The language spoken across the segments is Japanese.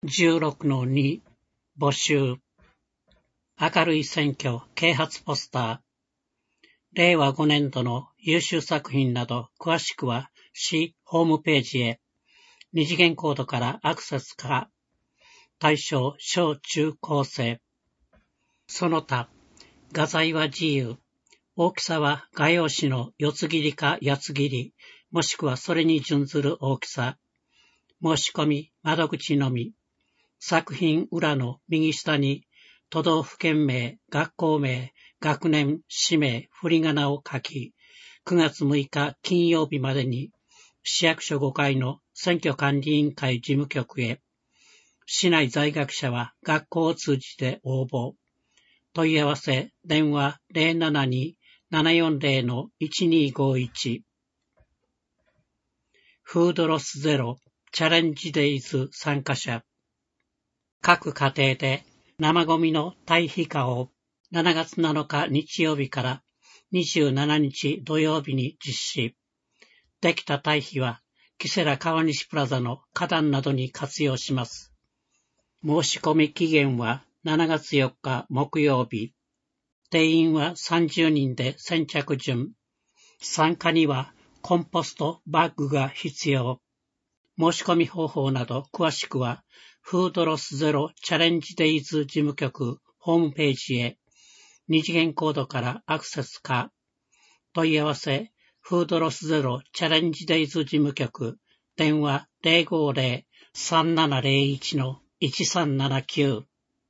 16-2 募集。明るい選挙啓発ポスター。令和5年度の優秀作品など詳しくは市ホームページへ。二次元コードからアクセスか。対象小中高生。その他、画材は自由。大きさは画用紙の四つ切りか八つ切り、もしくはそれに準ずる大きさ。申し込み窓口のみ。作品裏の右下に都道府県名、学校名、学年、氏名、振り仮名を書き、9月6日金曜日までに市役所5階の選挙管理委員会事務局へ。市内在学者は学校を通じて応募。問い合わせ電話 072-740-1251。フードロスゼロチャレンジデイズ参加者。各家庭で生ゴミの堆肥化を7月7日日曜日から27日土曜日に実施。できた堆肥はキセラ川西プラザの花壇などに活用します。申し込み期限は7月4日木曜日。定員は30人で先着順。参加にはコンポストバッグが必要。申し込み方法など詳しくはフードロスゼロチャレンジデイズ事務局ホームページへ。二次元コードからアクセスか。問い合わせフードロスゼロチャレンジデイズ事務局電話 050-3701-1379。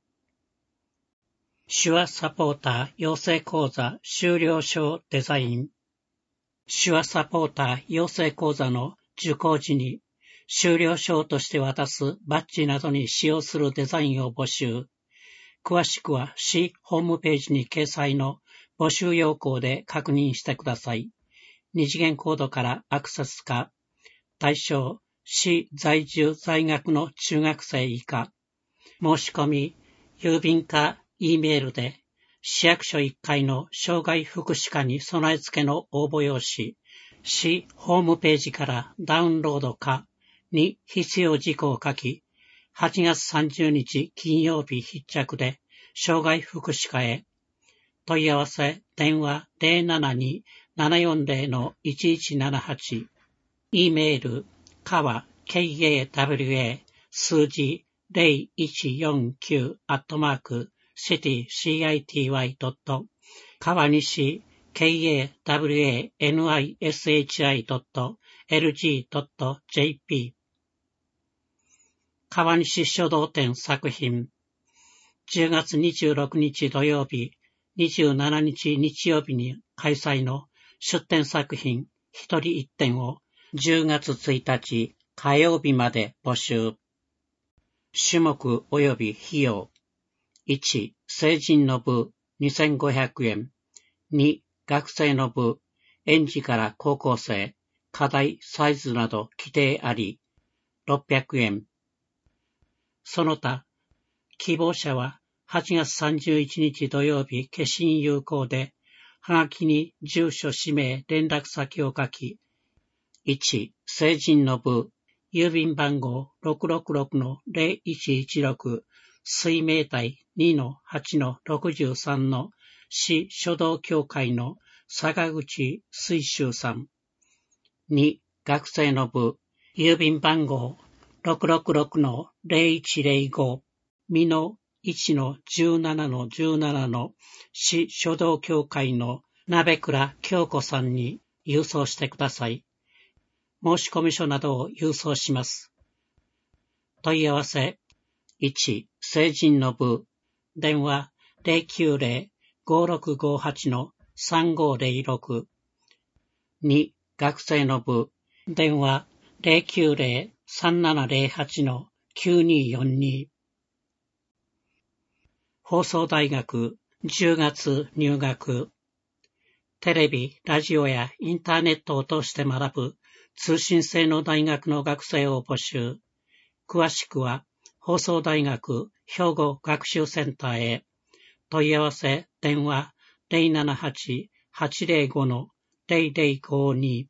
手話サポーター養成講座修了証デザイン。手話サポーター養成講座の受講時に修了証として渡すバッジなどに使用するデザインを募集。詳しくは市ホームページに掲載の募集要項で確認してください。二次元コードからアクセスか。対象市在住在学の中学生以下。申し込み郵便か E メールで市役所1階の障害福祉課に備え付けの応募用紙。市ホームページからダウンロードかに必要事項を書き、8月30日金曜日必着で障害福祉課へ。問い合わせ電話 072-740-1178。E メールkawa kawa 数字0149 @city.city. 川西 kawanishi.lg.jp。 川西書道展作品。10月26日土曜日、27日日曜日に開催の出展作品一人一点を10月1日火曜日まで募集。種目及び費用。1、成人の部2500円。2、学生の部、園児から高校生、課題、サイズなど規定あり、600円。その他、希望者は8月31日土曜日消印有効で、はがきに住所、氏名、連絡先を書き、1、成人の部、郵便番号 666-0116、水明体 2-8-63 の市書道協会の坂口水秀さん。2、学生の部、郵便番号 666-0105、美濃 1-17-17 の市書道協会の鍋倉京子さんに郵送してください。申込書などを郵送します。問い合わせ1、成人の部、電話 090-5658-3506。2、学生の部、電話 090-3708-9242。放送大学10月入学。テレビ、ラジオやインターネットを通して学ぶ通信制の大学の学生を募集。詳しくは放送大学兵庫学習センターへ。問い合わせ電話 078-805-0052。